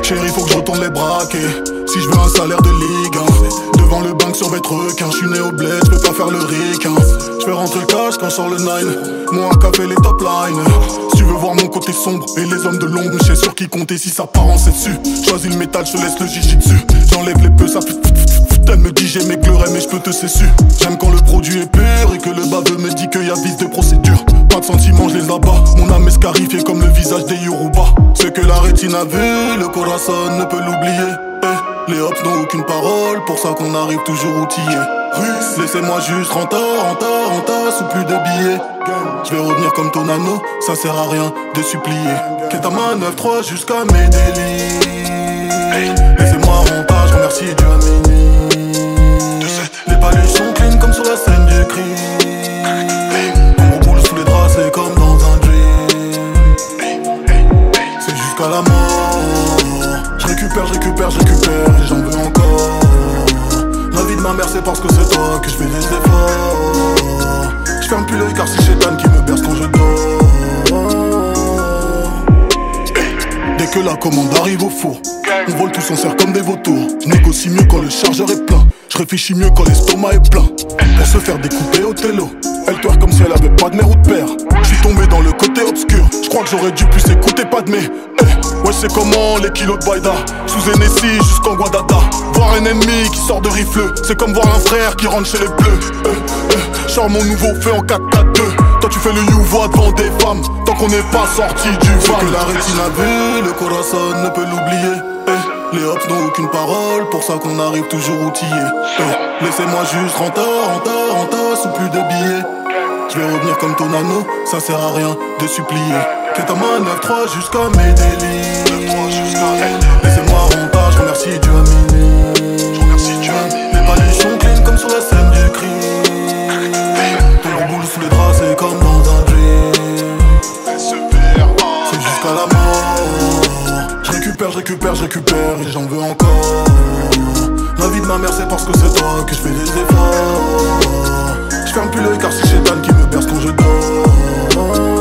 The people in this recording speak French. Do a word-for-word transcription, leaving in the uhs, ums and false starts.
Chérie, faut que je retourne les braquer. Si je veux un salaire de Ligue un, devant le banc sur être requin. J'suis né au bled, j'peux pas faire le ricain. J'fais rentrer le cash quand sort le nine. Moi un café les top line. Si tu veux voir mon côté sombre et les hommes de l'ombre, j'sais sur qui compter si ça part en c'est dessus. Choisis le métal, j'te laisse le gigi dessus. J'enlève les peu, ça fait. Elle me dit j'ai mes gleurais mais j'peux te cessu. J'aime quand le produit est pur et que le baveux me dit qu'il y a vice de procédure. Pas de sentiments, je les abats. Mon âme est scarifiée comme le visage des Yoruba. Ce que la rétine a vu, le corazon ne peut l'oublier. Eh, les hops n'ont aucune parole, pour ça qu'on arrive toujours outillé. Laissez-moi juste renta, renta, renta, sous plus de billets. Je vais revenir comme ton anneau, ça sert à rien de supplier. Ketama neuf trois jusqu'à mes délits. Laissez-moi renta, je remercie Dieu Amélie. Les paluches sont clean comme sur la scène du crime. On roule sous les draps, c'est comme dans un dream. C'est jusqu'à la mort. Je récupère, je récupère, je récupère et j'en veux encore. La vie de ma mère c'est parce que c'est toi que je fais des efforts. Je ferme plus l'œil car c'est Chétan qui me berce quand je dors. Dès que la commande arrive au four, on vole tous en serre comme des vautours. Je négocie mieux quand le chargeur est plein. Je réfléchis mieux quand l'estomac est plein. Pour se faire découper au télo. Elle twerk comme si elle avait pas de mère ou de père. Je suis tombé dans le côté obscur. Je crois que j'aurais dû plus écouter pas de mais. Eh, ouais c'est comment les kilos de Baïda. Sous Hennessy jusqu'en Guadata. Voir un ennemi qui sort de rifle, c'est comme voir un frère qui rentre chez les bleus. Eh, eh, Sors mon nouveau fait en quatre quatre deux. Toi tu fais le you-voix devant des femmes. Tant qu'on n'est pas sorti du van. Que la rétine a vu, le corazon ne peut l'oublier. Les hops n'ont aucune parole, pour ça qu'on arrive toujours outillé. Eh, laissez-moi juste renta, renta, renta, sous plus de billets. Je vais revenir comme ton anneau, ça sert à rien de supplier. Ketama neuf trois jusqu'à mes délits. Laissez-moi renta, je remercie Dieu Amélie. Les paluches sont clean comme sur la scène du crime. Ton boule sous les draps, c'est comme dans un dream. C'est jusqu'à la mort. Je récupère, je récupère, je récupère et j'en veux encore. La vie de ma mère c'est parce que c'est toi que je fais des efforts. Je ferme plus l'œil car c'est Chétan qui me berce quand je dors.